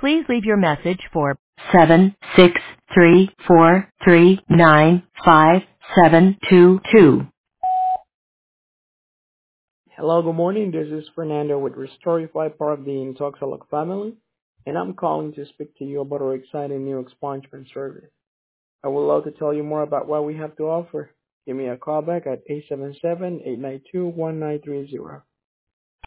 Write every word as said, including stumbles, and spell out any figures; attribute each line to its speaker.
Speaker 1: Please leave your message for seven six three four three nine five seven two two.
Speaker 2: Hello, good morning. This is Fernando with Restorify, part of the Intoxalock family, and I'm calling to speak to you about our exciting new expungement service. I would love to tell you more about what we have to offer. Give me a call back at eight seven seven, eight nine two, one nine three zero.